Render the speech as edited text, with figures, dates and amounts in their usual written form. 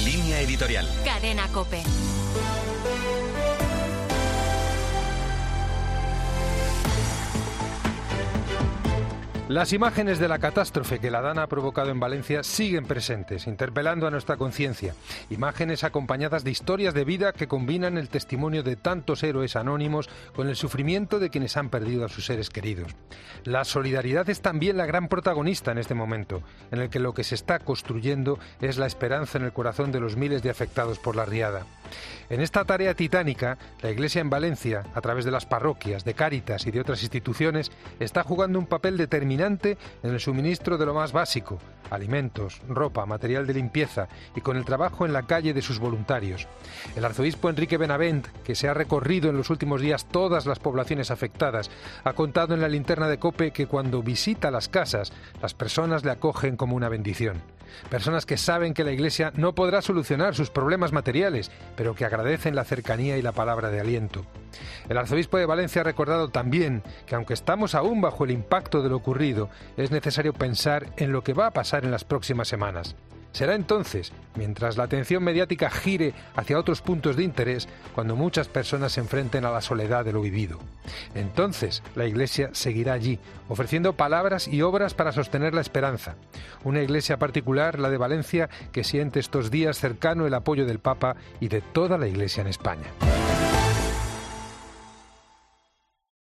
Línea editorial. Cadena COPE. Las imágenes de la catástrofe que la Dana ha provocado en Valencia siguen presentes, interpelando a nuestra conciencia. Imágenes acompañadas de historias de vida que combinan el testimonio de tantos héroes anónimos con el sufrimiento de quienes han perdido a sus seres queridos. La solidaridad es también la gran protagonista en este momento, en el que lo que se está construyendo es la esperanza en el corazón de los miles de afectados por la riada. En esta tarea titánica, la Iglesia en Valencia, a través de las parroquias, de Cáritas y de otras instituciones, está jugando un papel determinante en el suministro de lo más básico: alimentos, ropa, material de limpieza, y con el trabajo en la calle de sus voluntarios. El arzobispo Enrique Benavent, que se ha recorrido en los últimos días todas las poblaciones afectadas, ha contado en la linterna de COPE que cuando visita las casas, las personas le acogen como una bendición. Personas que saben que la Iglesia no podrá solucionar sus problemas materiales, pero que agradecen la cercanía y la palabra de aliento. El arzobispo de Valencia ha recordado también que aunque estamos aún bajo el impacto de lo ocurrido, es necesario pensar en lo que va a pasar en las próximas semanas. Será entonces, mientras la atención mediática gire hacia otros puntos de interés, cuando muchas personas se enfrenten a la soledad de lo vivido. Entonces, la Iglesia seguirá allí, ofreciendo palabras y obras para sostener la esperanza. Una Iglesia particular, la de Valencia, que siente estos días cercano el apoyo del Papa y de toda la Iglesia en España.